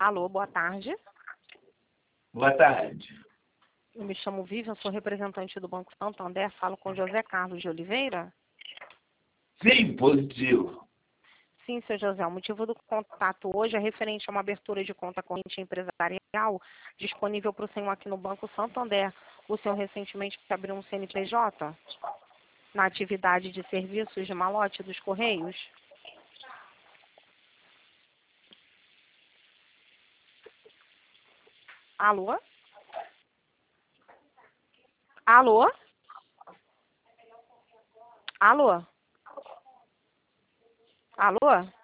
Alô, boa tarde. Boa tarde. Eu me chamo Vivian, sou representante do Banco Santander, falo com José Carlos de Oliveira. Sim, positivo. Sim, seu José, o motivo do contato hoje é referente a uma abertura de conta corrente empresarial disponível para o senhor aqui no Banco Santander. O senhor recentemente abriu um CNPJ na atividade de serviços de malote dos Correios? Alô? Alô? Alô? Alô?